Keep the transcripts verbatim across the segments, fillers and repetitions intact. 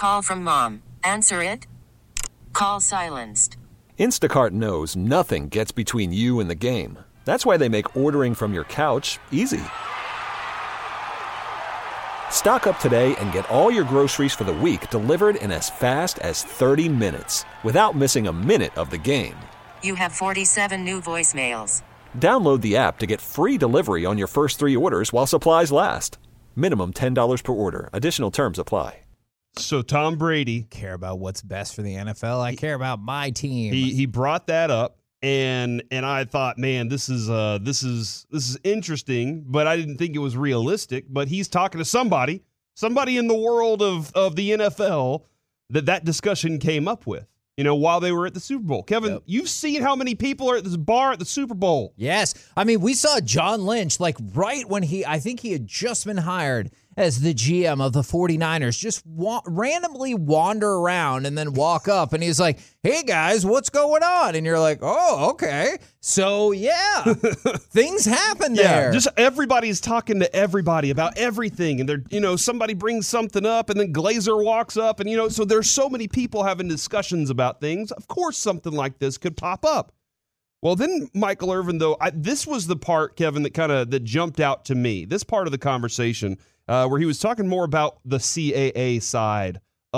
Call from mom. Answer it. Call silenced. Instacart knows nothing gets between you and the game. That's why they make ordering from your couch easy. Stock up today and get all your groceries for the week delivered in as fast as thirty minutes without missing a minute of the game. You have forty-seven new voicemails. Download the app to get free delivery on your first three orders while supplies last. Minimum ten dollars per order. Additional terms apply. So Tom Brady care about what's best for the N F L. I care about my team. He he brought that up, and and I thought, man, this is uh this is this is interesting, but I didn't think it was realistic. But he's talking to somebody, somebody in the world of of the N F L that that discussion came up with. You know, while they were at the Super Bowl. Kevin, yep. You've seen how many people are at this bar at the Super Bowl. Yes. I mean, we saw John Lynch, like right when he, I think he had just been hired as the G M of the 49ers, just wa- randomly wander around and then walk up. And he's like, hey, guys, what's going on? And you're like, oh, okay. So, yeah, things happen there. Yeah, just everybody's talking to everybody about everything. And they're, you know, somebody brings something up and then Glazer walks up. And, you know, so there's so many people having discussions about things. Of course, something like this could pop up. Well, then Michael Irvin, though, I, this was the part, Kevin, that kind of that jumped out to me. This part of the conversation uh, where he was talking more about the C A A side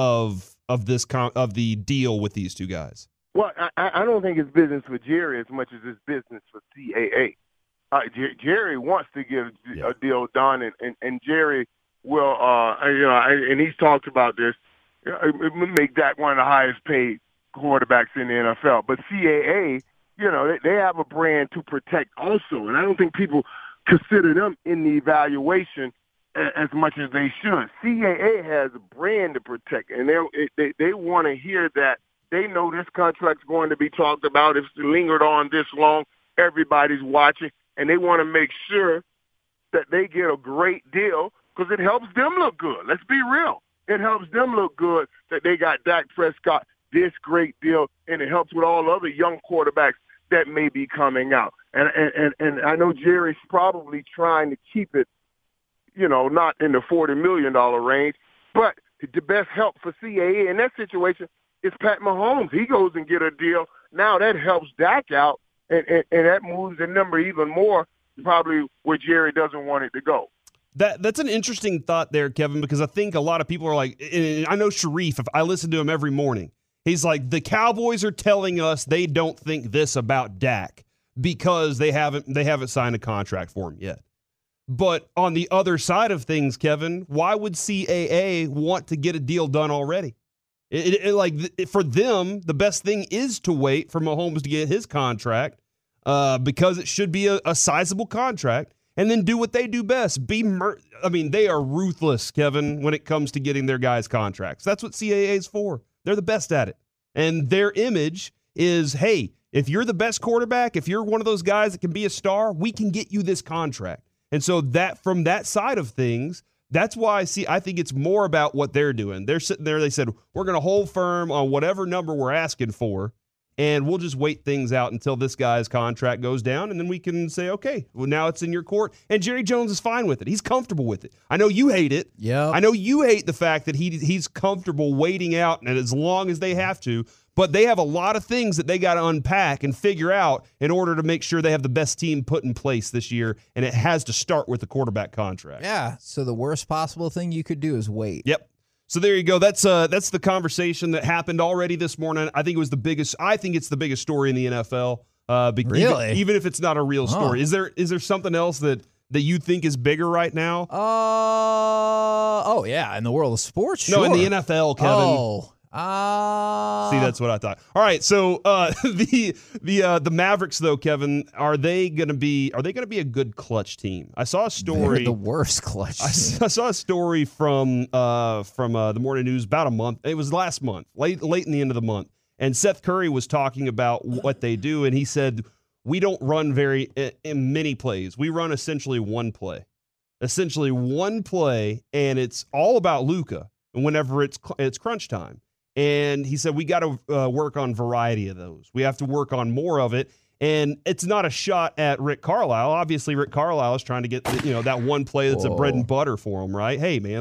of of this con- of the deal with these two guys. Well, I, I don't think it's business for Jerry as much as it's business for C A A. Uh, J- Jerry wants to get a, yeah. a deal done, and, and, and Jerry will, uh, you know, and he's talked about this. It would make Dak one of the highest paid quarterbacks in the N F L. But C A A, you know, they, they have a brand to protect also, and I don't think people consider them in the evaluation as much as they should. C A A has a brand to protect, and they they, they want to hear that. They know this contract's going to be talked about. If it's lingered on this long, everybody's watching, and they want to make sure that they get a great deal because it helps them look good. Let's be real. It helps them look good that they got Dak Prescott this great deal, and it helps with all the other young quarterbacks that may be coming out. And and, and I know Jerry's probably trying to keep it, you know, not in the forty million dollars range, but the best help for C A A in that situation is Pat Mahomes. He goes and get a deal. Now that helps Dak out, and, and, and that moves the number even more, probably where Jerry doesn't want it to go. That That's an interesting thought there, Kevin, because I think a lot of people are like, I know Sharif, if I listen to him every morning, he's like, the Cowboys are telling us they don't think this about Dak because they haven't they haven't signed a contract for him yet. But on the other side of things, Kevin, why would C A A want to get a deal done already? It, it, it, like it, for them, the best thing is to wait for Mahomes to get his contract uh, because it should be a, a sizable contract, and then do what they do best. Be, mer- I mean, they are ruthless, Kevin, when it comes to getting their guys contracts. That's what C A A is for. They're the best at it, and their image is, hey, if you're the best quarterback, if you're one of those guys that can be a star, we can get you this contract. And so that from that side of things, that's why I see. I think it's more about what they're doing. They're sitting there. They said, we're going to hold firm on whatever number we're asking for, and we'll just wait things out until this guy's contract goes down, and then we can say, okay, well, now it's in your court. And Jerry Jones is fine with it. He's comfortable with it. I know you hate it. Yeah. I know you hate the fact that he he's comfortable waiting out, and as long as they have to. But they have a lot of things that they got to unpack and figure out in order to make sure they have the best team put in place this year, and it has to start with the quarterback contract. Yeah, so the worst possible thing you could do is wait. Yep. So there you go. That's uh that's the conversation that happened already this morning. I think it was the biggest. I think it's the biggest story in the N F L. Uh, be- really? Even, even if it's not a real story, huh. is there is there something else that that you think is bigger right now? Uh oh yeah, in the world of sports. Sure. No, in the N F L, Kevin. Oh. Uh, See, that's what I thought. All right, so uh, the the uh, the Mavericks, though, Kevin, are they going to be are they going to be a good clutch team? I saw a story. They're the worst clutch team. I, I saw a story from uh, from uh, the Morning News about a month. It was last month, late late in the end of the month, and Seth Curry was talking about what they do, and he said we don't run very in many plays. We run essentially one play, essentially one play, and it's all about Luka. And whenever it's it's crunch time. And he said, we got to uh, work on variety of those. We have to work on more of it. And it's not a shot at Rick Carlisle. Obviously, Rick Carlisle is trying to get, you know, that one play that's Whoa. a bread and butter for him, right? Hey, man, if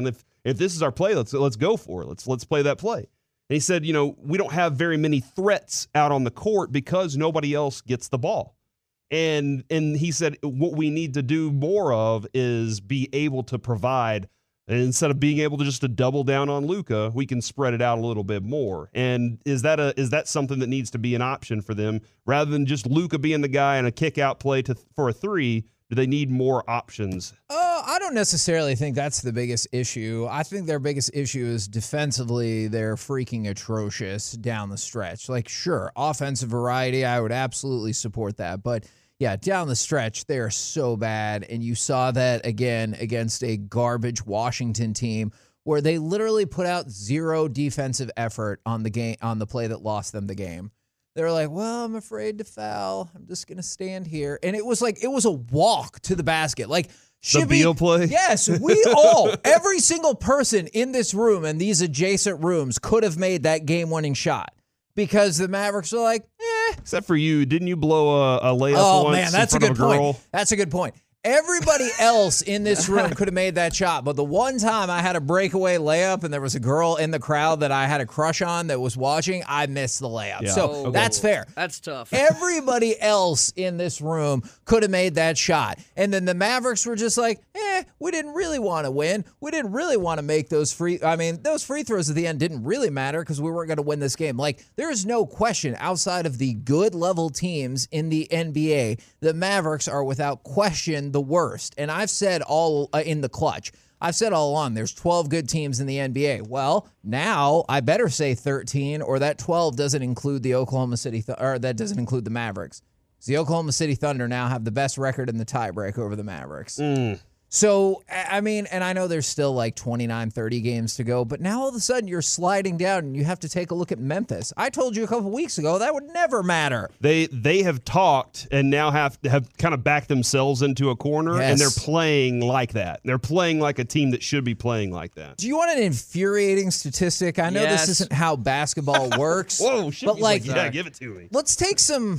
If this is our play, let's let's go for it. Let's let's play that play. And he said, you know, we don't have very many threats out on the court because nobody else gets the ball. And and he said what we need to do more of is be able to provide. And instead of being able to just to double down on Luka, we can spread it out a little bit more. And is that a is that something that needs to be an option for them rather than just Luka being the guy and a kick out play to for a three? Do they need more options? Uh, I don't necessarily think that's the biggest issue. I think their biggest issue is defensively, they're freaking atrocious down the stretch. Like, sure, offensive variety, I would absolutely support that. But, yeah, down the stretch, they're so bad. And you saw that, again, against a garbage Washington team where they literally put out zero defensive effort on the game on the play that lost them the game. They were like, well, I'm afraid to foul. I'm just going to stand here. And it was like, it was a walk to the basket. Like, the Beal play? Yes, we all, every single person in this room and these adjacent rooms could have made that game-winning shot because the Mavericks were like, eh. Except for you. Didn't you blow a, a layup oh, once man, that's in a front good of a girl? point. That's a good point. Everybody else in this room could have made that shot, but the one time I had a breakaway layup and there was a girl in the crowd that I had a crush on that was watching, I missed the layup. Yeah. So Okay. that's fair. That's tough. Everybody else in this room could have made that shot. And then the Mavericks were just like, eh, we didn't really want to win. We didn't really want to make those free. I mean, those free throws at the end didn't really matter because we weren't going to win this game. Like, there is no question outside of the good level teams in the N B A, the Mavericks are without question the worst. And I've said all uh, in the clutch, I've said all along, there's twelve good teams in the N B A. Well, now I better say thirteen, or that twelve doesn't include the Oklahoma City, Th- or that doesn't include the Mavericks. The Oklahoma City Thunder now have the best record in the tiebreak over the Mavericks. Mm. So, I mean, and I know there's still like twenty-nine, thirty games to go, but now all of a sudden you're sliding down and you have to take a look at Memphis. I told you a couple weeks ago that would never matter. They they have talked and now have have kind of backed themselves into a corner, Yes. and they're playing like that. They're playing like a team that should be playing like that. Do you want an infuriating statistic? I know Yes. this isn't how basketball works. Whoa, shit, but he's like, yeah, give it to me. let's take some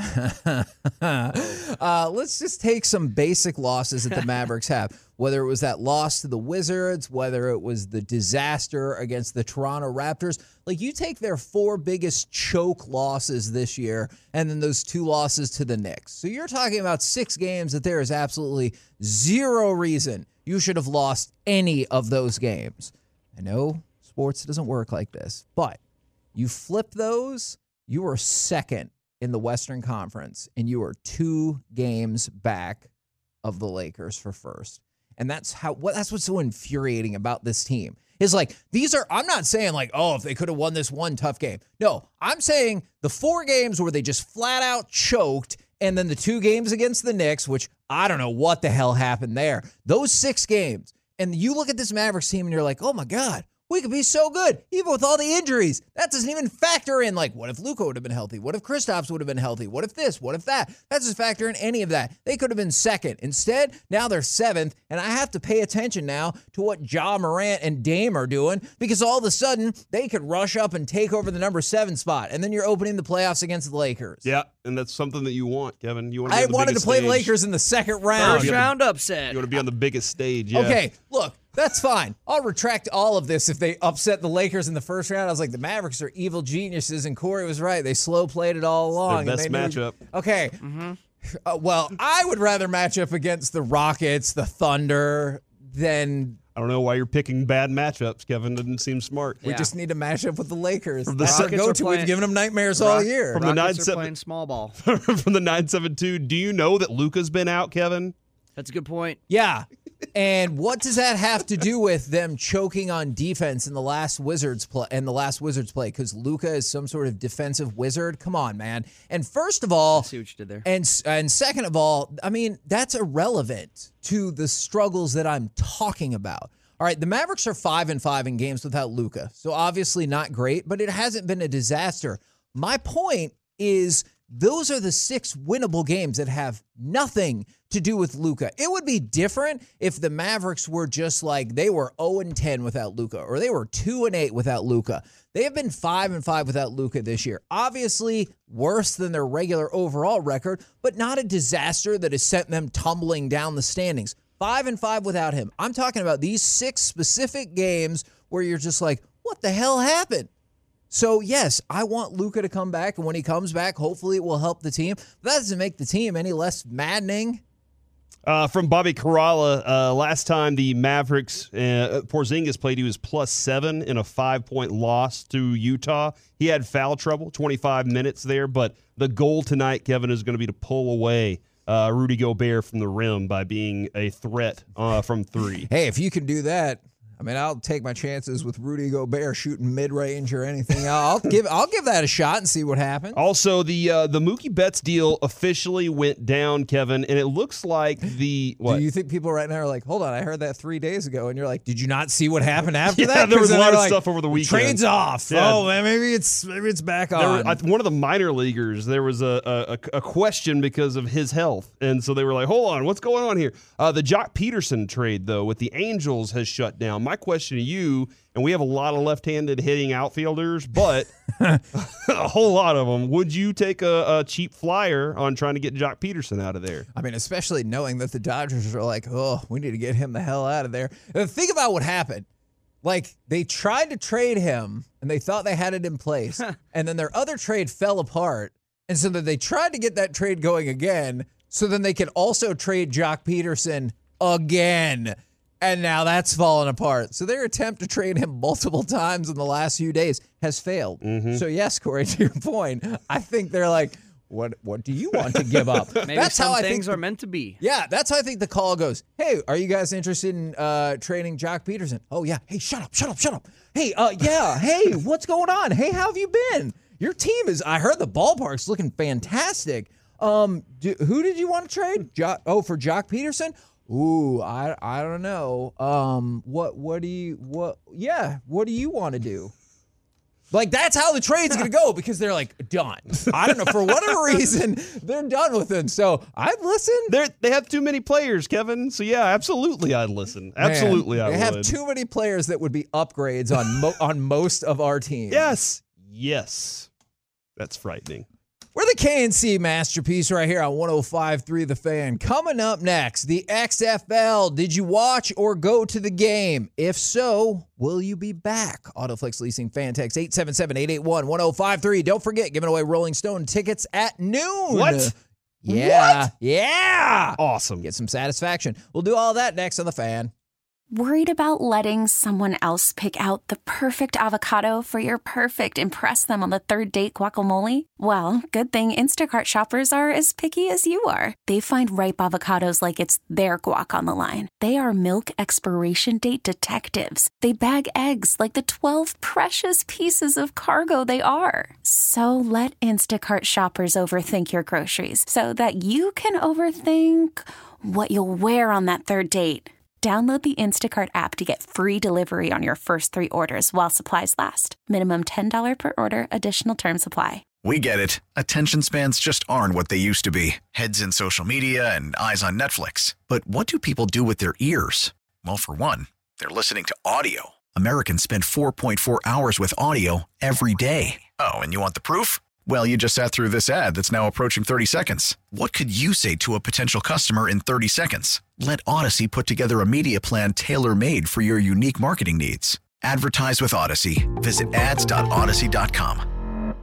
uh, let's just take some basic losses that the Mavericks have. Whether it was that loss to the Wizards, whether it was the disaster against the Toronto Raptors. Like, you take their four biggest choke losses this year and then those two losses to the Knicks. So you're talking about six games that there is absolutely zero reason you should have lost any of those games. I know sports doesn't work like this, but you flip those, you are second in the Western Conference, and you are two games back of the Lakers for first. And that's how. What that's what's so infuriating about this team is like these are. I'm not saying like, oh, if they could have won this one tough game. No, I'm saying the four games where they just flat out choked, and then the two games against the Knicks, which I don't know what the hell happened there. Those six games, and you look at this Mavericks team, and you're like, oh my god. We could be so good, even with all the injuries. That doesn't even factor in, like, what if Luka would have been healthy? What if Kristaps would have been healthy? What if this? What if that? That doesn't factor in any of that. They could have been second. Instead, now they're seventh, and I have to pay attention now to what Ja Morant and Dame are doing because all of a sudden, they could rush up and take over the number seven spot, and then you're opening the playoffs against the Lakers. Yeah, and that's something that you want, Kevin. You want to I be on the wanted to biggest play stage. Lakers in the second round. First round upset. You want to be on the biggest stage. Yeah. Okay, look, that's fine. I'll retract all of this if they upset the Lakers in the first round. I was like, the Mavericks are evil geniuses, and Corey was right. They slow played it all along. Their and best they knew- matchup. Okay. Mm-hmm. Uh, well, I would rather match up against the Rockets, the Thunder, than I don't know why you're picking bad matchups, Kevin. Doesn't seem smart. we Yeah. just need to match up with the Lakers. From the That's our Rockets are go-to. We've playing- given them nightmares all Rock- year. From the nine Rockets are seven playing small ball. From the nine seven two, do you know that Luka's been out, Kevin? That's a good point. Yeah. And what does that have to do with them choking on defense in the last Wizards play? In the last Wizards play, because Luka is some sort of defensive wizard. Come on, man. And first of all, I see what you did there. and and second of all, I mean that's irrelevant to the struggles that I'm talking about. All right, the Mavericks are five and five in games without Luka, so obviously not great, but it hasn't been a disaster. My point is, those are the six winnable games that have nothing to do with Luka. It would be different if the Mavericks were just like they were oh and ten without Luka, or they were two and eight without Luka. They have been five and five without Luka this year. Obviously worse than their regular overall record, but not a disaster that has sent them tumbling down the standings. five and five without him. I'm talking about these six specific games where you're just like, what the hell happened? So, yes, I want Luka to come back, and when he comes back, hopefully it will help the team. But that doesn't make the team any less maddening. Uh, from Bobby Karalla, uh, last time the Mavericks, uh, Porzingis played, he was plus seven in a five-point loss to Utah. He had foul trouble, twenty-five minutes there, but the goal tonight, Kevin, is going to be to pull away uh, Rudy Gobert from the rim by being a threat uh, from three. Hey, if you can do that, I mean, I'll take my chances with Rudy Gobert shooting mid-range or anything. I'll give I'll give that a shot and see what happens. Also, the uh, the Mookie Betts deal officially went down, Kevin, and it looks like the what? Do you think people right now are like, hold on, I heard that three days ago, and you're like, did you not see what happened after yeah, that? there was a lot of like, stuff over the weekend. Trades off. Yeah. Oh man, maybe it's maybe it's back on. There, I, one of the minor leaguers, there was a, a a question because of his health, and so they were like, hold on, what's going on here? Uh, the Jock Peterson trade, though, with the Angels has shut down. My question to you. And we have a lot of left-handed hitting outfielders, but a whole lot of them. Would you take a, a cheap flyer on trying to get Jock Peterson out of there? I mean, especially knowing that the Dodgers are like, oh, we need to get him the hell out of there. And think about what happened. Like, they tried to trade him, and they thought they had it in place, and then their other trade fell apart, and so then they tried to get that trade going again, so then they could also trade Jock Peterson again. And now that's fallen apart. So their attempt to trade him multiple times in the last few days has failed. Mm-hmm. So yes, Corey, to your point, I think they're like, what What do you want to give up? Maybe that's some how I things think are meant to be. Yeah, that's how I think the call goes. Hey, are you guys interested in uh, trading Jock Peterson? Oh, yeah. Hey, shut up, shut up, shut up. Hey, uh, yeah. Hey, what's going on? Hey, how have you been? Your team is, I heard the ballpark's looking fantastic. Um, do, who did you want to trade? Jo- oh, for Jock Peterson? Ooh, I I don't know. Um, what what do you what? Yeah, what do you want to do? Like that's how the trade's gonna go because they're like done. I don't know for whatever reason they're done with him. So I'd listen. They they have too many players, Kevin. So yeah, absolutely, I'd listen. Absolutely, Man, I they would. They have too many players that would be upgrades on mo- on most of our teams. Yes, yes, that's frightening. We're the K N C masterpiece right here on one oh five point three The Fan. Coming up next, the X F L. Did you watch or go to the game? If so, will you be back? Autoflex Leasing Fan Text eight seven seven, eight eight one, one oh five three. Don't forget, giving away Rolling Stone tickets at noon. What? Yeah. What? Yeah. Awesome. Get some satisfaction. We'll do all that next on The Fan. Worried about letting someone else pick out the perfect avocado for your perfect impress them on the third date guacamole? Well, good thing Instacart shoppers are as picky as you are. They find ripe avocados like it's their guac on the line. They are milk expiration date detectives. They bag eggs like the twelve precious pieces of cargo they are. So let Instacart shoppers overthink your groceries so that you can overthink what you'll wear on that third date. Download the Instacart app to get free delivery on your first three orders while supplies last. Minimum ten dollars per order. Additional terms apply. We get it. Attention spans just aren't what they used to be. Heads in social media and eyes on Netflix. But what do people do with their ears? Well, for one, they're listening to audio. Americans spend four point four hours with audio every day. Oh, and you want the proof? Well, you just sat through this ad that's now approaching thirty seconds. What could you say to a potential customer in thirty seconds? Let Odyssey put together a media plan tailor-made for your unique marketing needs. Advertise with Odyssey. Visit ads dot odyssey dot com.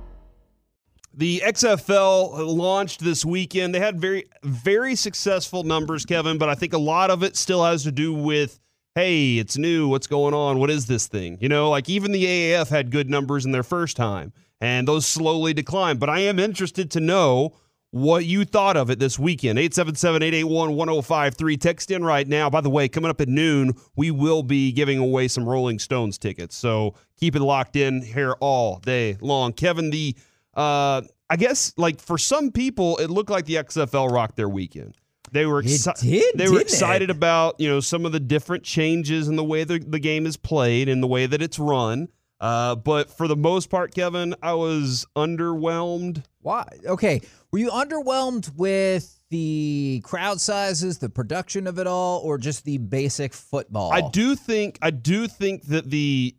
The X F L launched this weekend. They had very, very successful numbers, Kevin, but I think a lot of it still has to do with, hey, it's new. What's going on? What is this thing? You know, like even the A A F had good numbers in their first time. And those slowly decline. But I am interested to know what you thought of it this weekend. eight seven seven, eight eight one, one oh five three. Text in right now. By the way, coming up at noon, we will be giving away some Rolling Stones tickets. So keep it locked in here all day long. Kevin, the uh, I guess like for some people, it looked like the X F L rocked their weekend. They were exci- did, they were didn't excited it? about, you know, some of the different changes in the way the, the game is played and the way that it's run. Uh, but for the most part, Kevin, I was underwhelmed. Why? Okay. Were you underwhelmed with the crowd sizes, the production of it all, or just the basic football? I do think I do think that the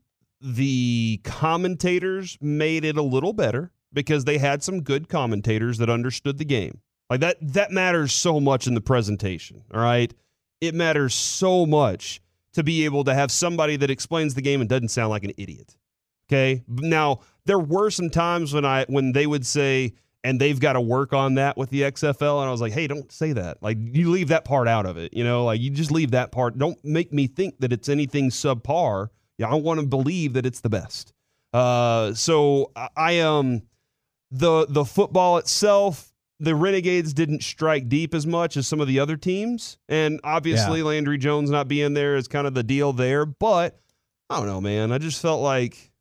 the commentators made it a little better because they had some good commentators that understood the game. Like that that matters so much in the presentation, all right? it matters so much to be able to have somebody that explains the game and doesn't sound like an idiot. Okay? Now, there were some times when I when they would say, and they've got to work on that with the X F L, and I was like, hey, don't say that. Like, you leave that part out of it. You know, like, you just leave that part. Don't make me think that it's anything subpar. Yeah, I want to believe that it's the best. Uh, so I, I um the the football itself, the Renegades didn't strike deep as much as some of the other teams, and obviously yeah. Landry Jones not being there is kind of the deal there. But I don't know, man. I just felt like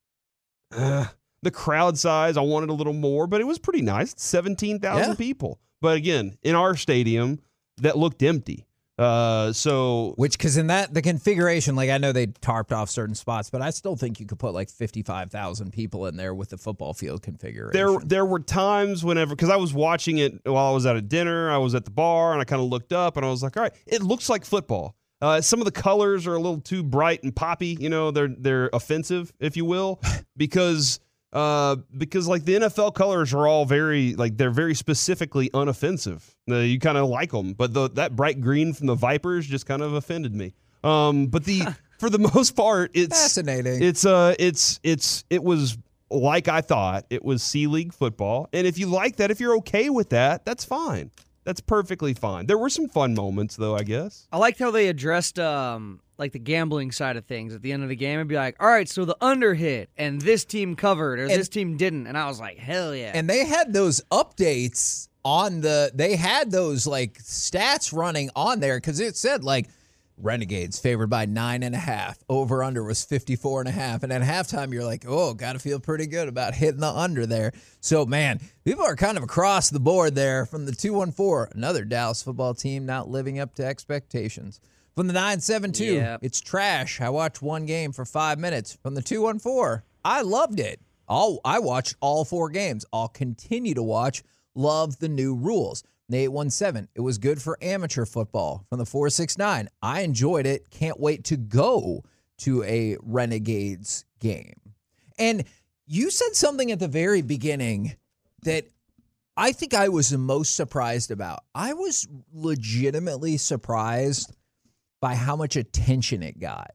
uh, the crowd size, I wanted a little more, but it was pretty nice. seventeen thousand yeah. people. But again, in our stadium, that looked empty. Uh, so which, because in that the configuration, like I know they tarped off certain spots, but I still think you could put like fifty-five thousand people in there with the football field configuration. There, there were times whenever, because I was watching it while I was at a dinner, I was at the bar, and I kind of looked up, and I was like, all right, it looks like football. Uh, some of the colors are a little too bright and poppy, you know, they're they're offensive, if you will, because. Uh, because like the N F L colors are all very like they're very specifically unoffensive. Uh, you kind of like them, but the, that bright green from the Vipers just kind of offended me. Um, but the for the most part, it's fascinating. It's uh, it's it's it was like I thought. It was C League football, and if you like that, if you're okay with that, that's fine. That's perfectly fine. There were some fun moments, though, I guess. I liked how they addressed um, like the gambling side of things at the end of the game. It'd be like, all right, so the under hit, and this team covered, or and, this team didn't. And I was like, hell yeah. And they had those updates on the, they had those, like, stats running on there, because it said, like, Renegades favored by nine and a half. Over under was fifty-four and a half. And at halftime, you're like, oh, got to feel pretty good about hitting the under there. So, man, people are kind of across the board there from the two one four. Another Dallas football team not living up to expectations. From the nine seven two, yep. It's trash. I watched one game for five minutes. From the two one four, I loved it. I'll, I watched all four games. I'll continue to watch. Love the new rules. The eight one seven, it was good for amateur football. From the four six nine, I enjoyed it. Can't wait to go to a Renegades game. And you said something at the very beginning that I think I was the most surprised about. I was legitimately surprised by how much attention it got.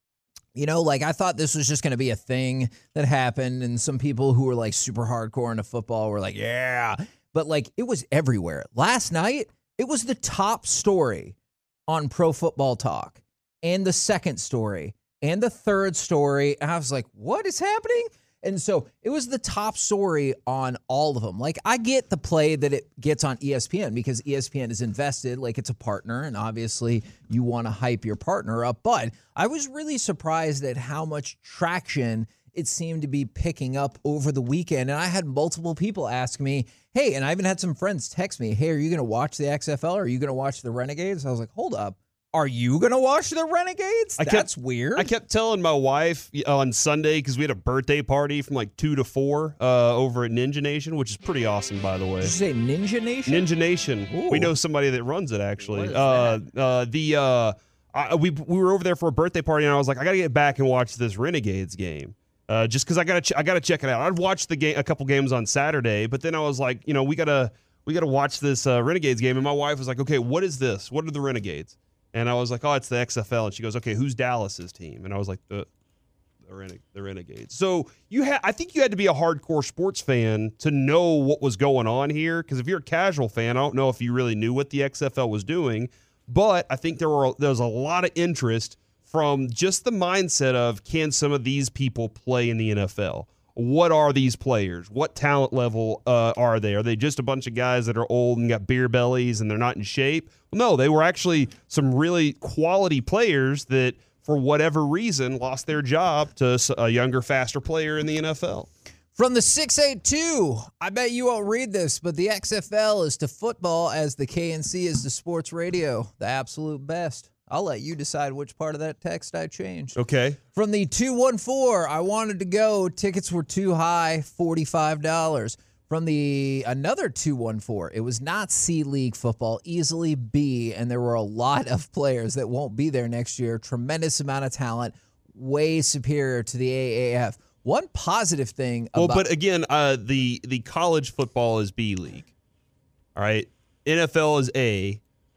You know, like I thought this was just going to be a thing that happened, and some people who were like super hardcore into football were like, yeah. But, like, it was everywhere. Last night, it was the top story on Pro Football Talk, and the second story, and the third story. And I was like, what is happening? And so it was the top story on all of them. Like, I get the play that it gets on E S P N because E S P N is invested, like it's a partner, and obviously you want to hype your partner up. But I was really surprised at how much traction it seemed to be picking up over the weekend. And I had multiple people ask me, hey, and I even had some friends text me, hey, are you going to watch the X F L? Or are you going to watch the Renegades? I was like, hold up. Are you going to watch the Renegades? I That's kept, weird. I kept telling my wife on Sunday, because we had a birthday party from like two to four uh, over at Ninja Nation, which is pretty awesome, by the way. Did you say Ninja Nation? Ninja Nation. Ooh. We know somebody that runs it, actually. What is uh, uh, the uh, I, we we were over there for a birthday party, and I was like, I got to get back and watch this Renegades game. Uh, just because I gotta, ch- I gotta check it out. I'd watched the game, a couple games on Saturday, but then I was like, you know, we gotta, we gotta watch this uh, Renegades game. And my wife was like, okay, what is this? What are the Renegades? And I was like, oh, it's the X F L. And she goes, okay, who's Dallas's team? And I was like, the, the, Rene- the Renegades. So you had, I think you had to be a hardcore sports fan to know what was going on here. Because if you're a casual fan, I don't know if you really knew what the X F L was doing. But I think there were there was a lot of interest from just the mindset of, can some of these people play in the N F L? What are these players? What talent level uh, are they? Are they just a bunch of guys that are old and got beer bellies and they're not in shape? Well, no, they were actually some really quality players that, for whatever reason, lost their job to a younger, faster player in the N F L. From the six eight two, I bet you won't read this, but the X F L is to football as the K N C is to sports radio. The absolute best. I'll let you decide which part of that text I changed. Okay. From the two one four, I wanted to go. Tickets were too high, forty-five dollars. From the another two one four, it was not C League football, easily B, and there were a lot of players that won't be there next year. Tremendous amount of talent, way superior to the A A F. One positive thing about... Well, but again, uh, the, the college football is B League. All right? N F L is A.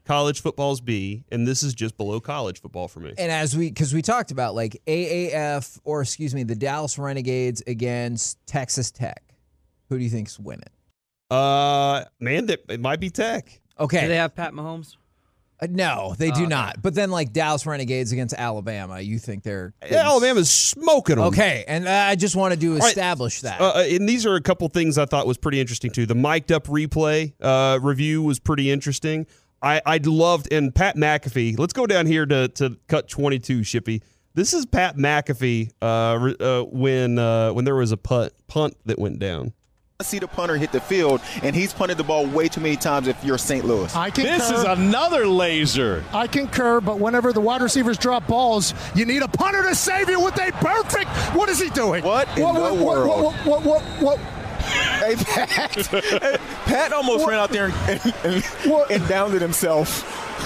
college football's B, and this is just below college football for me. And as we, because we talked about like A A F, or excuse me, the Dallas Renegades against Texas Tech. Who do you think's winning? Uh, man, that it might be Tech. Okay. Do they have Pat Mahomes? Uh, no, they do okay. not. But then like Dallas Renegades against Alabama, you think they're Yeah, Alabama's smoking them. Okay, and I just wanted to establish right. that. Uh, and these are a couple things I thought was pretty interesting too. The mic'd up replay uh, review was pretty interesting. I I loved and Pat McAfee. Let's go down here to to cut twenty-two, Shippy. This is Pat McAfee uh, uh, when uh, when there was a punt punt that went down. I see the punter hit the field, and he's punted the ball way too many times if you're Saint Louis. I concur. This is another laser. I concur, but whenever the wide receivers drop balls, you need a punter to save you with a perfect. What is he doing? What in what, the what, world? What, what, what, what, what? Hey, Pat. Hey, Pat almost what? ran out there and, and, and, and downed himself.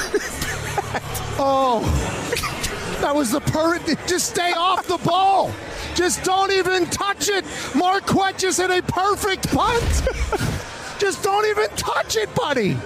Oh, that was the perfect. Just stay off the ball. Just don't even touch it. Marquette just hit a perfect punt. Just don't even touch it, buddy.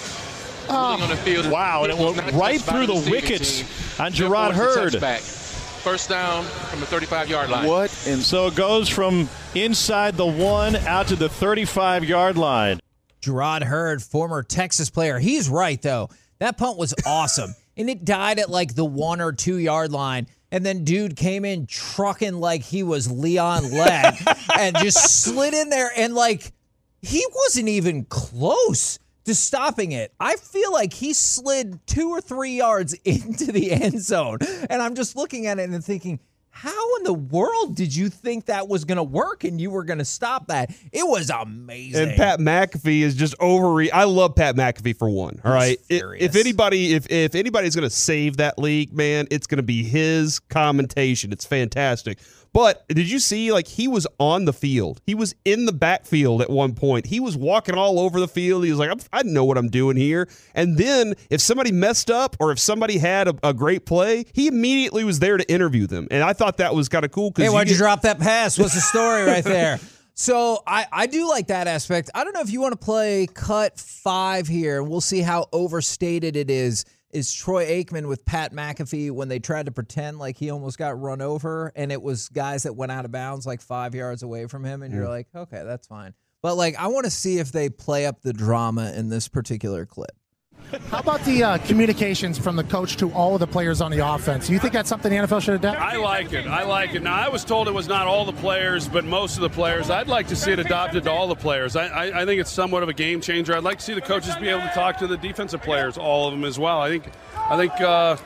Uh, wow, and it went right through the wickets on Gerard Hurd. First down from the thirty-five-yard line. What? And so it goes from inside the one out to the thirty-five-yard line. Gerard Hurd, former Texas player. He's right, though. That punt was awesome. And it died at like the one or two yard line. And then dude came in trucking like he was Leon Lett and just slid in there. And like, he wasn't even close to stopping it. I feel like he slid two or three yards into the end zone. And I'm just looking at it and thinking, how in the world did you think that was going to work and you were going to stop that? It was amazing. And Pat McAfee is just over. I love Pat McAfee for one. All right. If anybody, if if anybody's going to save that league, man, it's going to be his commentation. It's fantastic. But did you see, like, he was on the field. He was in the backfield at one point. He was walking all over the field. He was like, I know what I'm doing here. And then if somebody messed up or if somebody had a, a great play, he immediately was there to interview them. And I thought that was kind of cool. Hey, why'd you, you drop that pass? What's the story right there? So I, I do like that aspect. I don't know if you want to play cut five here, and we'll see how overstated it is. Is Troy Aikman with Pat McAfee when they tried to pretend like he almost got run over, and it was guys that went out of bounds like five yards away from him, and you're like, okay, that's fine. But like, I want to see if they play up the drama in this particular clip. How about the uh, communications from the coach to all of the players on the offense? Do you think that's something the N F L should adapt? I like it. I like it. Now, I was told it was not all the players, but most of the players. I'd like to see it adopted to all the players. I, I, I think it's somewhat of a game changer. I'd like to see the coaches be able to talk to the defensive players, all of them as well. I think, I think, uh,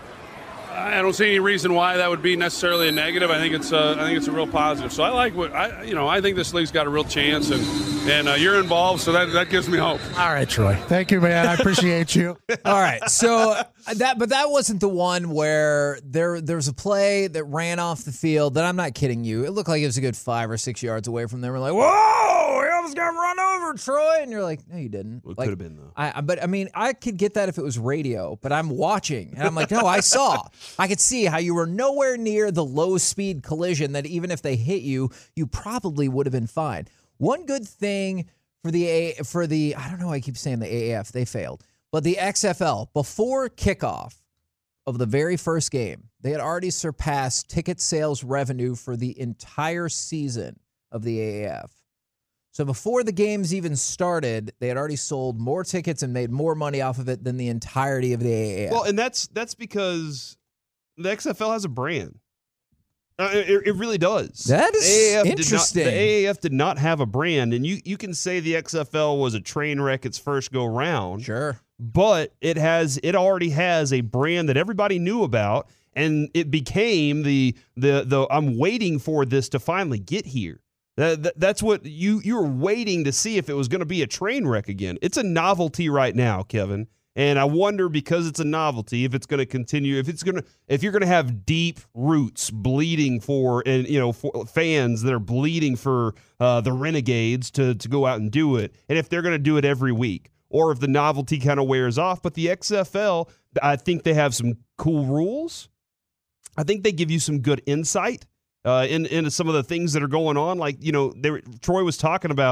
I don't see any reason why that would be necessarily a negative. I think it's a, I think it's a real positive. So I like what I, you know, I think this league's got a real chance, and and uh, you're involved, so that that gives me hope. All right, Troy. Thank you, man. I appreciate you. All right, so that, but that wasn't the one where there there's a play that ran off the field that I'm not kidding you. It looked like it was a good five or six yards away from them. We're like, whoa, he almost got run over, Troy, and you're like, no, you didn't. Well, it like, could have been though. I, but I mean, I could get that if it was radio, but I'm watching, and I'm like, no, I saw. I could see how you were nowhere near the low-speed collision that even if they hit you, you probably would have been fine. One good thing for the A, for the I don't know why I keep saying the A A F, they failed, but the X F L, before kickoff of the very first game, they had already surpassed ticket sales revenue for the entire season of the A A F. So before the games even started, they had already sold more tickets and made more money off of it than the entirety of the A A F. Well, and that's that's because the X F L has a brand. Uh, it, it really does. That is A A F interesting. Did not, the A A F did not have a brand, and you, you can say the X F L was a train wreck its first go round. Sure. But it has it already has a brand that everybody knew about, and it became the the the I'm waiting for this to finally get here. That, that, that's what you you were waiting to see if it was going to be a train wreck again. It's a novelty right now, Kevin. And I wonder, because it's a novelty, if it's going to continue, if it's going to, if you're going to have deep roots bleeding for, and you know, for fans that are bleeding for uh, the Renegades to to go out and do it, and if they're going to do it every week, or if the novelty kind of wears off. But the X F L, I think they have some cool rules. I think they give you some good insight uh, in, into some of the things that are going on. Like, you know, they were, Troy was talking about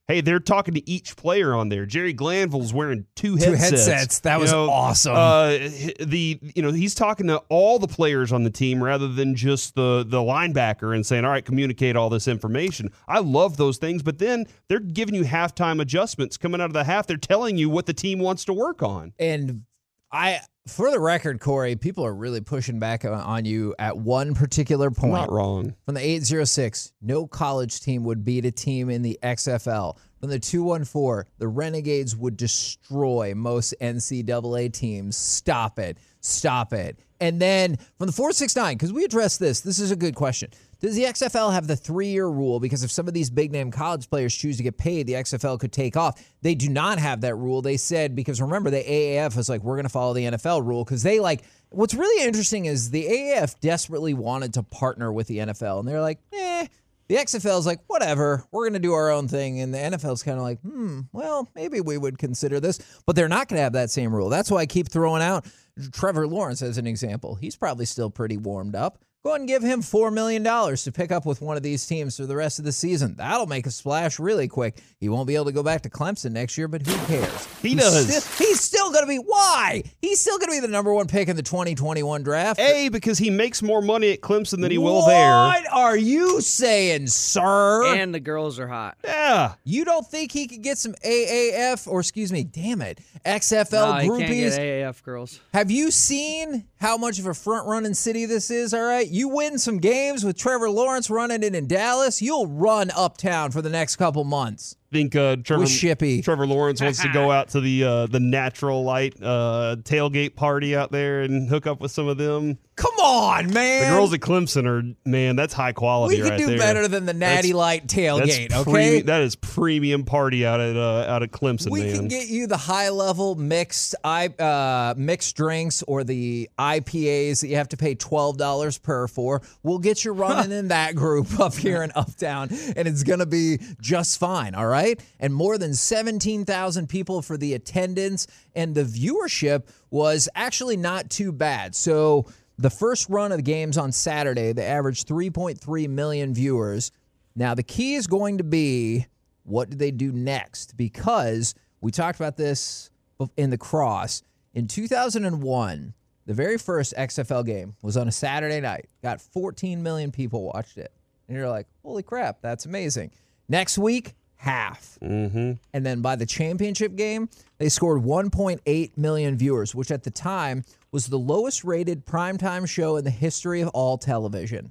Hey, they're talking to each player on there. Jerry Glanville's wearing two Two headsets. headsets. That You was know, awesome. Uh, the you know he's talking to all the players on the team rather than just the the linebacker and saying, "All right, communicate all this information." I love those things, but then they're giving you halftime adjustments coming out of the half. They're telling you what the team wants to work on. And I, for the record, Corey, people are really pushing back on- on you at one particular point. Not wrong. From the eight oh six, no college team would beat a team in the X F L. From the two one four, the Renegades would destroy most N C double A teams. Stop it. Stop it. And then from the four six nine, because we addressed this, this is a good question. Does the X F L have the three-year rule? Because if some of these big-name college players choose to get paid, the X F L could take off. They do not have that rule. They said, because remember, the A A F was like, we're going to follow the N F L rule. Because they like, what's really interesting is the A A F desperately wanted to partner with the N F L. And they're like, eh. The X F L is like, whatever, we're going to do our own thing. And the N F L is kind of like, hmm, well, maybe we would consider this. But they're not going to have that same rule. That's why I keep throwing out Trevor Lawrence as an example. He's probably still pretty warmed up. Go ahead and give him four million dollars to pick up with one of these teams for the rest of the season. That'll make a splash really quick. He won't be able to go back to Clemson next year, but who cares? He he's does. Still, he's still going to be, why? He's still going to be the number one pick in the twenty twenty-one draft. A, because he makes more money at Clemson than he will what there. What are you saying, sir? And the girls are hot. Yeah. You don't think he could get some A A F, or excuse me, damn it, X F L Nah, he groupies? can't get A A F girls. Have you seen how much of a front-running city this is, all right? You win some games with Trevor Lawrence running it in Dallas, you'll run uptown for the next couple months. Think uh, Trevor, With Shippy. Trevor Lawrence wants to go out to the uh, the Natural Light uh, tailgate party out there and hook up with some of them. Come on, man. The girls at Clemson are, man, that's high quality We could right do there. better than the Natty That's- Light tailgate, that's okay? premi- that is premium party out at uh, out at Clemson, We man. can get you the high level mixed I uh, mixed drinks or the I P As that you have to pay twelve dollars per for. We'll get you running in that group up here in Uptown, and it's gonna be just fine. All right, and more than seventeen thousand people for the attendance, and the viewership was actually not too bad. So the first run of the games on Saturday, they averaged three point three million viewers. Now the key is going to be, what do they do next? Because we talked about this in the cross. In two thousand one, the very first X F L game was on a Saturday night. Got fourteen million people watched it. And you're like, holy crap, that's amazing. Next week, half. Mm-hmm. And then by the championship game, they scored one point eight million viewers, which at the time was the lowest rated primetime show in the history of all television.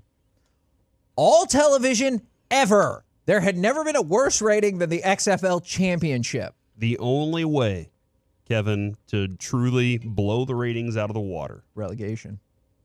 All television ever. There had never been a worse rating than the X F L championship. The only way, Kevin, to truly blow the ratings out of the water, relegation,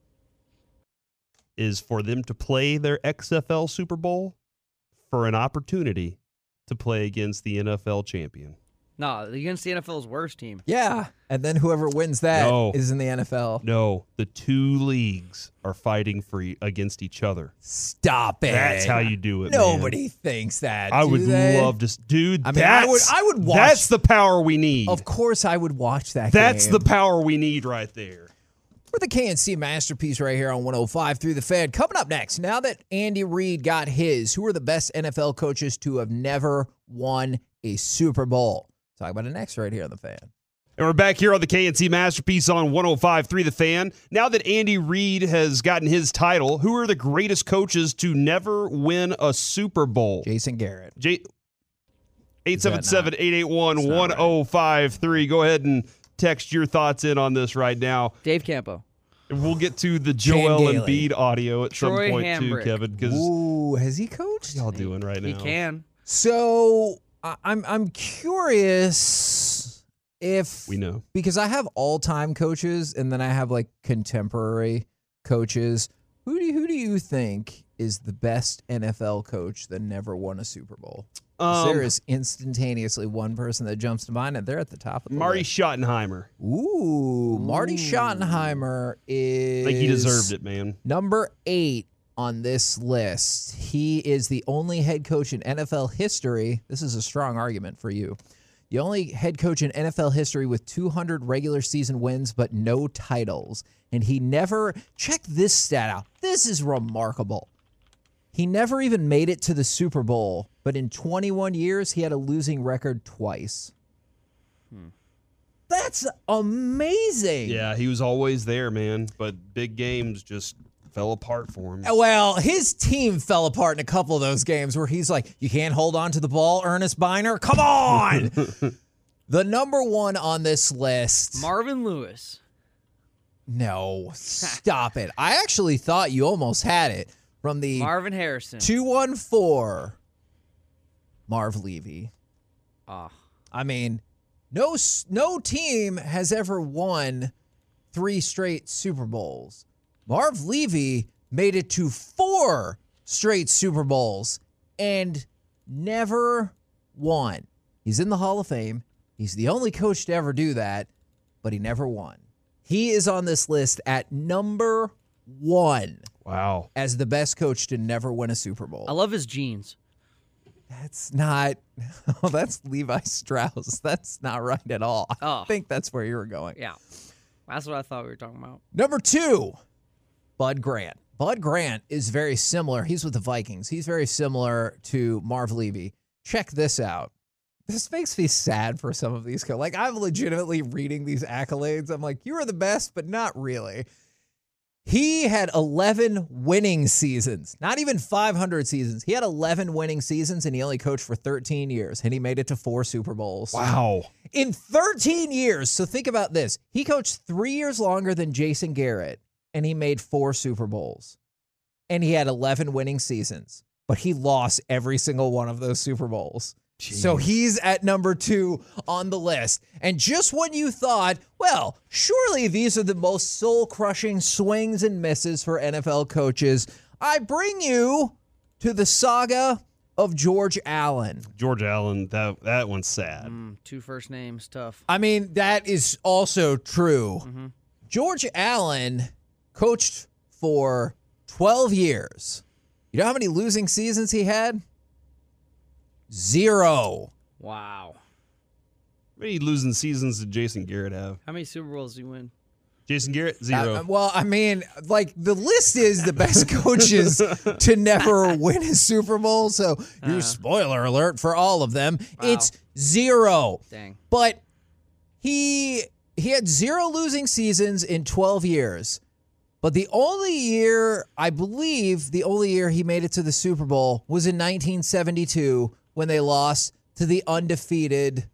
is for them to play their X F L Super Bowl for an opportunity to play against the N F L champion. No, against the N F L's worst team. Yeah, and then whoever wins that No. is in the N F L. No, the two leagues are fighting for e- against each other. Stop it. That's how you do it. Nobody man. thinks that. I do would they? love to, s- dude. I mean, I would. that's- I would watch. That's the power we need. Of course, I would watch that. That's game. the power we need right there. For the K N C Masterpiece right here on one oh five through the Fan. Coming up next, now that Andy Reid got his, who are the best N F L coaches to have never won a Super Bowl? Talk about it next right here on the Fan. And we're back here on the K N C Masterpiece on one oh five point three The Fan. Now that Andy Reid has gotten his title, who are the greatest coaches to never win a Super Bowl? Jason Garrett. J- eight seven seven, eight eight one, one oh five three. Go ahead and text your thoughts in on this right now. Dave Campo. And we'll get to the Joel Gailey. Embiid audio at Troy some point Hambrick. too, Kevin. Because Ooh, has he coached? y'all doing right now? He can. So I- I'm I'm curious if We know. because I have all time coaches and then I have like contemporary coaches. Who do you, who do you think is the best N F L coach that never won a Super Bowl? 'Cause Um, there is instantaneously one person that jumps to mind, and they're at the top of the Marty list. Schottenheimer. Ooh, Marty Schottenheimer is. I think he deserved it, man. Number eight on this list. He is the only head coach in N F L history. This is a strong argument for you. The only head coach in N F L history with two hundred regular season wins, but no titles. And he never, check this stat out. This is remarkable. He never even made it to the Super Bowl, but in twenty-one years, he had a losing record twice. Hmm. That's amazing. Yeah, he was always there, man. But big games just fell apart for him. Well, his team fell apart in a couple of those games where he's like, you can't hold on to the ball, Ernest Biner? Come on! The number one on this list. Marvin Lewis. No, stop it. I actually thought you almost had it from the Marvin Harrison. two one four Marv Levy. Ah. I mean, no no team has ever won three straight Super Bowls. Marv Levy made it to four straight Super Bowls and never won. He's in the Hall of Fame. He's the only coach to ever do that, but he never won. He is on this list at number one. Wow. As the best coach to never win a Super Bowl. I love his jeans. That's not, oh, that's Levi Strauss. That's not right at all. Oh. I think that's where you were going. Yeah. That's what I thought we were talking about. Number two, Bud Grant. Bud Grant is very similar. He's with the Vikings. He's very similar to Marv Levy. Check this out. This makes me sad for some of these. Co- like, I'm legitimately reading these accolades. I'm like, you are the best, but not really. He had eleven winning seasons, not even five hundred seasons. He had eleven winning seasons, and he only coached for thirteen years, and he made it to four Super Bowls. Wow. In thirteen years, so think about this. He coached three years longer than Jason Garrett, and he made four Super Bowls. And he had eleven winning seasons, but he lost every single one of those Super Bowls. Jeez. So he's at number two on the list. And just when you thought, well, surely these are the most soul-crushing swings and misses for N F L coaches, I bring you to the saga of George Allen. George Allen, that that one's sad. Mm, two first names, tough. I mean, that is also true. Mm-hmm. George Allen coached for twelve years. You know how many losing seasons he had? Zero. Wow. How many losing seasons did Jason Garrett have? How many Super Bowls did he win? Jason Garrett, zero. Uh, well, I mean, like, the list is the best coaches to never win a Super Bowl. So, uh, your spoiler alert for all of them. Wow. It's zero. Dang. But he he had zero losing seasons in twelve years. But the only year, I believe, the only year he made it to the Super Bowl was in nineteen seventy-two when they lost to the undefeated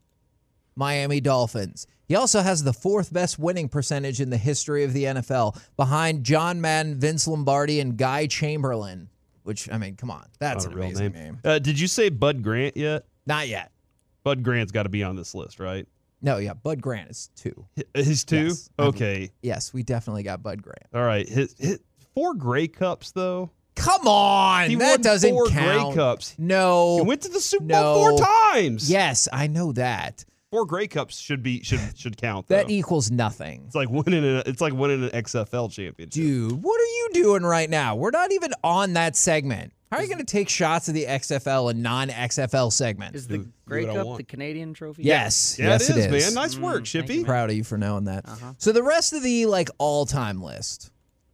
Miami Dolphins. He also has the fourth best winning percentage in the history of the N F L, behind John Madden, Vince Lombardi, and Guy Chamberlain, which, I mean, come on. That's Not an a real amazing name. name. Uh, did you say Bud Grant yet? Not yet. Bud Grant's got to be on this list, right? No, yeah, Bud Grant is two. He's two? Yes. Okay. Yes, we definitely got Bud Grant. All right. His, his, four Grey Cups, though? Come on. He that won doesn't four count. Grey Cups. No. He went to the Super no. Bowl four times. Yes, I know that. Four Grey Cups should be should should count. That though. equals nothing. It's like winning a, it's like winning an X F L championship. Dude, what are you doing right now? We're not even on that segment. How are you going to take shots of the X F L and non-X F L segment? Is the Do- Grey do what I Cup want. the Canadian trophy? Yes. Yeah, yes, it is, it is. man. Nice work, Mm, Shippy. thank you, man. Proud of you for knowing that. Uh-huh. So the rest of the like all-time list,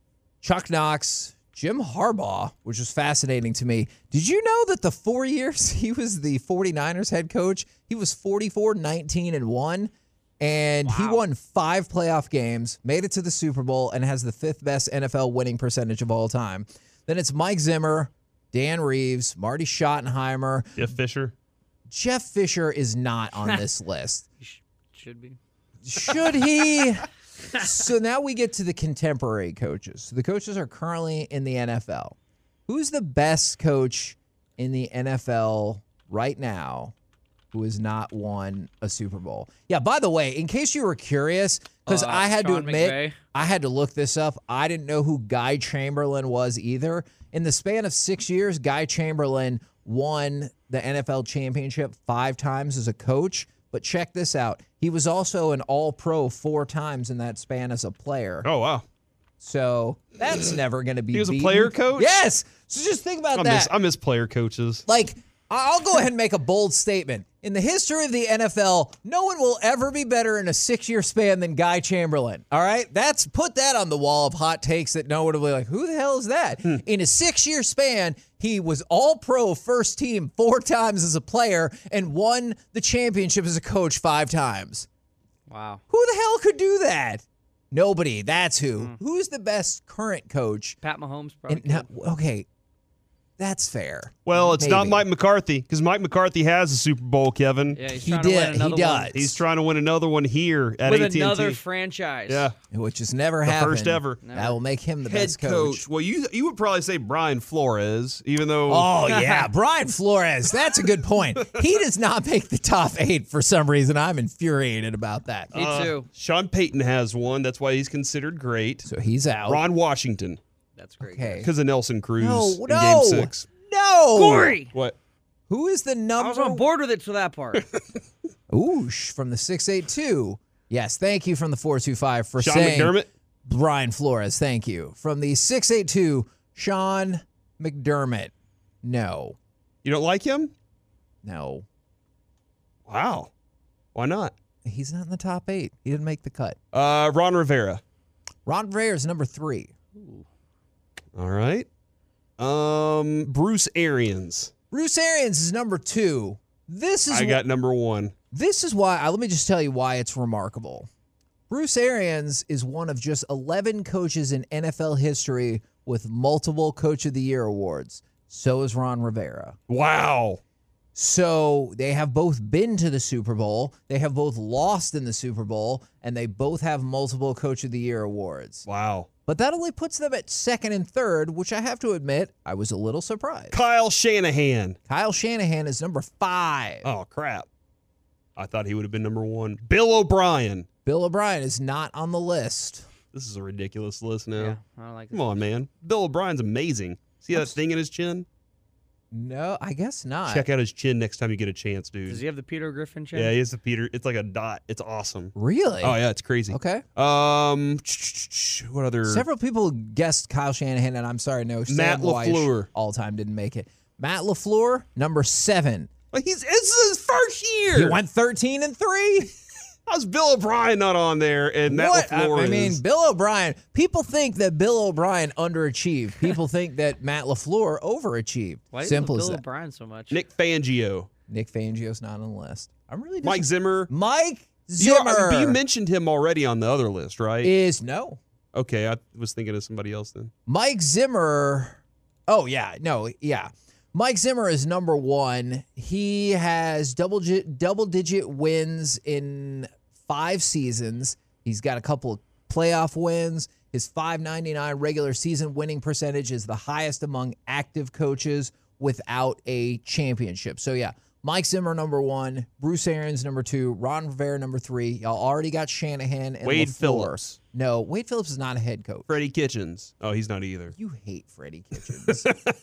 Chuck Knox, Jim Harbaugh, which was fascinating to me. Did you know that the four years he was the 49ers head coach, he was forty-four, nineteen, and one, and wow. he won five playoff games, made it to the Super Bowl, and has the fifth best N F L winning percentage of all time. Then it's Mike Zimmer, Dan Reeves, Marty Schottenheimer. Jeff Fisher. Jeff Fisher is not on this list. He sh- should be. Should he? So now we get to the contemporary coaches. So the coaches are currently in the N F L. Who's the best coach in the N F L right now who has not won a Super Bowl? Yeah, by the way, in case you were curious, because Uh, I had to Sean admit, McVay. I had to look this up. I didn't know who Guy Chamberlain was either. In the span of six years, Guy Chamberlain won the N F L championship five times as a coach. But check this out. He was also an all-pro four times in that span as a player. Oh, wow. So that's never going to be He was beaten. a player coach? Yes. So just think about I that. miss, I miss player coaches. Like, I'll go ahead and make a bold statement. In the history of the N F L, no one will ever be better in a six-year span than Guy Chamberlain. All right? That's put that on the wall of hot takes that no one will be like, who the hell is that? Hmm. In a six-year span, He was all-pro first team four times as a player and won the championship as a coach five times. Wow. Who the hell could do that? Nobody. That's who. Mm. Who's the best current coach? Pat Mahomes, probably. And, okay. That's fair. Well, it's Maybe. not Mike McCarthy because Mike McCarthy has a Super Bowl, Kevin. Yeah, he's he trying did. to win another he one. does. He's trying to win another one here at With A T and T. another franchise. Yeah. Which has never The happened. first ever. Never. That will make him the Head best coach. Well, you you would probably say Brian Flores, even though. Oh, yeah. Brian Flores. That's a good point. He does not make the top eight for some reason. I'm infuriated about that. Me uh, too. Sean Payton has one. That's why he's considered great. So he's out. Ron Washington. That's great. Okay. Because of Nelson Cruz No, in no. Game Six. No. Corey. What? Who is the number? I was on board with it to that part. Oosh, from the six eight two. Yes, thank you from the four two five for Sean saying McDermott? Brian Flores, thank you. From the six eight two, Sean McDermott. No. You don't like him? No. Wow. Why not? He's not in the top eight. He didn't make the cut. Uh, Ron Rivera. Ron Rivera is number three. All right. Um, Bruce Arians. Bruce Arians is number two. This is I got number one. This is why, let me just tell you why it's remarkable. Bruce Arians is one of just eleven coaches in N F L history with multiple Coach of the Year awards. So is Ron Rivera. Wow. So they have both been to the Super Bowl, they have both lost in the Super Bowl, and they both have multiple Coach of the Year awards. Wow. But that only puts them at second and third, which I have to admit, I was a little surprised. Kyle Shanahan. Kyle Shanahan is number five. Oh, crap. I thought he would have been number one. Bill O'Brien. Bill O'Brien is not on the list. This is a ridiculous list now. Yeah, I don't like Come on, man. Bill O'Brien's amazing. See that thing in his chin? No, I guess not. Check out his chin next time you get a chance, dude. Does he have the Peter Griffin chin? Yeah, he has the Peter. It's like a dot. It's awesome. Really? Oh, yeah, it's crazy. Okay. Um, what other? Several people guessed Kyle Shanahan, and I'm sorry, no. Matt LaFleur. All time didn't make it. Matt LaFleur, number seven. Like he's this is his first year. He went thirteen and three. How's Bill O'Brien not on there? And Matt What? LaFleur I, I mean, is? Bill O'Brien. People think that Bill O'Brien underachieved. People think that Matt LaFleur overachieved. Why do you Simple love as Bill that. O'Brien so much? Nick Fangio. Nick Fangio's not on the list. I'm really Mike Zimmer. Mike You, Zimmer you mentioned him already on the other list, right? is no. Okay, I was thinking of somebody else then. Mike Zimmer. Oh, yeah. No, yeah. Mike Zimmer is number one. He has double double digit wins in five seasons. He's got a couple of playoff wins. His five ninety-nine regular season winning percentage is the highest among active coaches without a championship. So, yeah, Mike Zimmer, number one. Bruce Arians, number two. Ron Rivera, number three. Y'all already got Shanahan and Wade LaFleur. Phillips. No, Wade Phillips is not a head coach. Freddie Kitchens. Oh, he's not either. You hate Freddie Kitchens.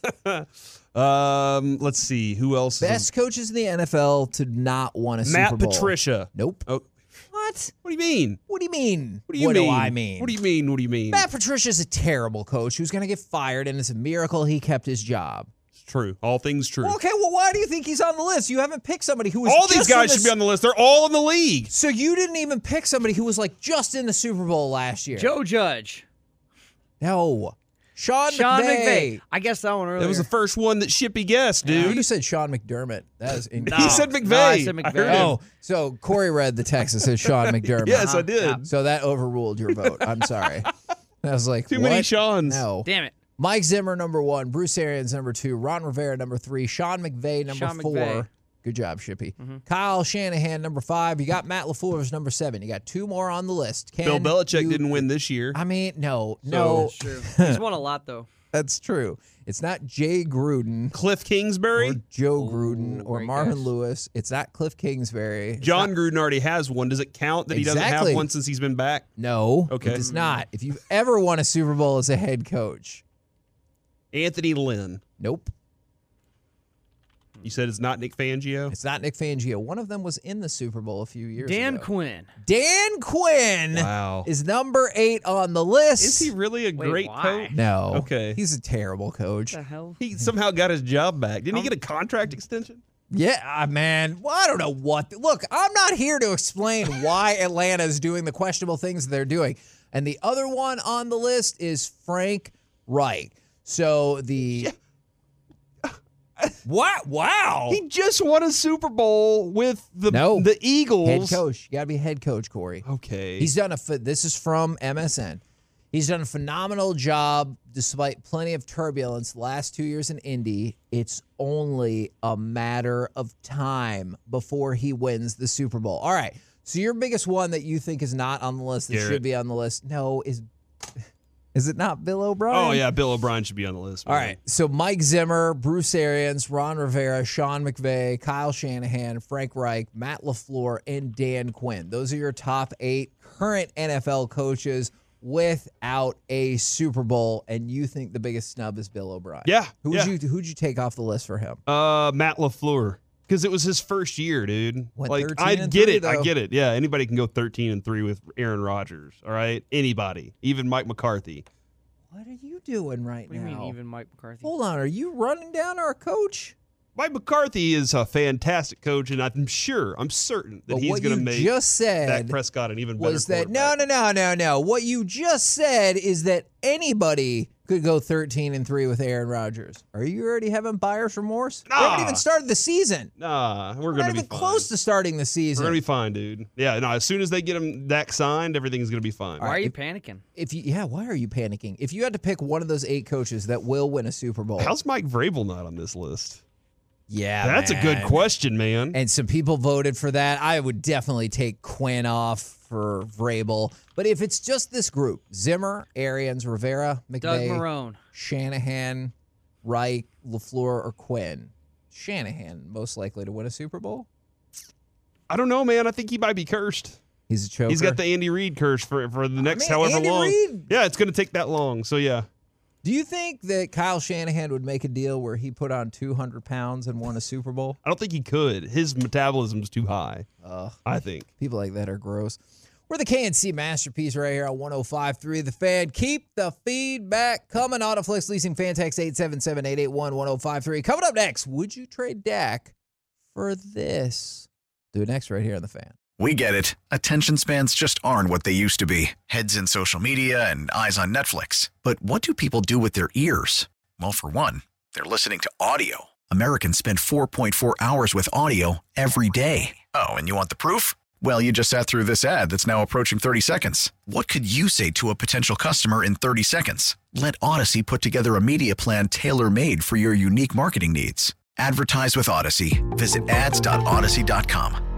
um, let's see. Who else? Best coaches in the N F L to not won a Matt Super Bowl. Patricia. Nope. Oh, What? what do you mean? What do you mean? What do you what mean? do I mean? What do you mean? What do you mean? Matt Patricia's a terrible coach who's going to get fired, and it's a miracle he kept his job. It's true. All things true. Okay, well, why do you think he's on the list? You haven't picked somebody who was All these just in guys the should be on the list. They're all in the league. So you didn't even pick somebody who was like just in the Super Bowl last year. Joe Judge. No. Sean, Sean McVay. McVay. I guessed that one earlier. That was the first one that Shippy guessed, dude. No, you said Sean McDermott. That is incorrect. He said McVay. No, I said I McVay. heard him. Oh, so Corey read the text that said Sean McDermott. Yes, I did. So that overruled your vote. I'm sorry. I was like, Too what? many Seans. No. Damn it. Mike Zimmer, number one. Bruce Arians, number two. Ron Rivera, number three. Sean McVay, number Sean four. McVay. Good job, Shippy. Mm-hmm. Kyle Shanahan, number five. You got Matt LaFleur as number seven. You got two more on the list. Can Bill Belichick you- didn't win this year. I mean, no, no. That's true. He's won a lot, though. That's true. It's not Jay Gruden Cliff Kingsbury. or Joe Gruden or great Marvin guess. Lewis. It's not Cliff Kingsbury. It's John not- Gruden already has one. Does it count that he doesn't Exactly. have one since he's been back? No, Okay. it does not. If you've ever won a Super Bowl as a head coach, Anthony Lynn. nope. You said it's not Nick Fangio? It's not Nick Fangio. One of them was in the Super Bowl a few years Dan ago. Quinn. Dan Quinn Wow. is number eight on the list. Is he really a Wait, great why? coach? No. Okay. He's a terrible coach. What the hell? He somehow got his job back. Didn't he get a contract extension? Yeah, uh, man. Well, I don't know what. Look, I'm not here to explain why Atlanta is doing the questionable things they're doing. And the other one on the list is Frank Reich. So the What? Wow. He just won a Super Bowl with the no. the Eagles. Head coach. You got to be head coach, Corey. Okay. He's done a. This is from M S N. He's done a phenomenal job despite plenty of turbulence the last two years in Indy. It's only a matter of time before he wins the Super Bowl. All right. So your biggest one that you think is not on the list that Garrett. should be on the list, no, is is it not Bill O'Brien? Oh, yeah. Bill O'Brien should be on the list. All man. right. So Mike Zimmer, Bruce Arians, Ron Rivera, Sean McVay, Kyle Shanahan, Frank Reich, Matt LaFleur, and Dan Quinn. Those are your top eight current N F L coaches without a Super Bowl, and you think the biggest snub is Bill O'Brien. Yeah. Who yeah. would you who'd you take off the list for him? Uh, Matt LaFleur. Because it was his first year, dude. Went like thirteen I and get three, it, I though. get it. Yeah, anybody can go thirteen and three with Aaron Rodgers. All right, anybody, even Mike McCarthy. What are you doing right What do you now? mean, even Mike McCarthy? Hold on, are you running down our coach? Mike McCarthy is a fantastic coach, and I'm sure, I'm certain that But he's what going to you make just said Dak Prescott an even better Was that quarterback. no, no, no, no, no? What you just said is that anybody could go thirteen and three with Aaron Rodgers. Are you already having buyer's remorse? We haven't Nah. even started the season. Nah, we're, We're going not to be even fine. close to starting the season. We're going to be fine, dude. Yeah, no, as soon as they get him Dak signed, everything's going to be fine. Why are you panicking? If you, yeah, why are you panicking? If you had to pick one of those eight coaches that will win a Super Bowl, How's Mike Vrabel not on this list? yeah, That's a good man. question, man. And some people voted for that. I would definitely take Quinn off for Vrabel. But if it's just this group, Zimmer, Arians, Rivera, Doug McVay, Marone. Shanahan, Reich, LaFleur, or Quinn, Shanahan most likely to win a Super Bowl? I don't know, man. I think he might be cursed. He's a choker. He's got the Andy Reid curse for, for the next mean, however Andy long. Reid- Yeah, it's going to take that long. So, yeah. Do you think that Kyle Shanahan would make a deal where he put on two hundred pounds and won a Super Bowl? I don't think he could. His metabolism's too high, Ugh. I think. People like that are gross. We're the K N C masterpiece right here on one oh five point three The Fan. Keep the feedback coming. Autoflex Leasing Fan Text eight seven seven, eight eight one, one oh five three. Coming up next, would you trade Dak for this? Do it next right here on The Fan. We get it. Attention spans just aren't what they used to be. Heads in social media and eyes on Netflix. But what do people do with their ears? Well, for one, they're listening to audio. Americans spend four point four hours with audio every day. Oh, and you want the proof? Well, you just sat through this ad that's now approaching thirty seconds. What could you say to a potential customer in thirty seconds? Let Odyssey put together a media plan tailor-made for your unique marketing needs. Advertise with Odyssey. Visit ads dot odyssey dot com.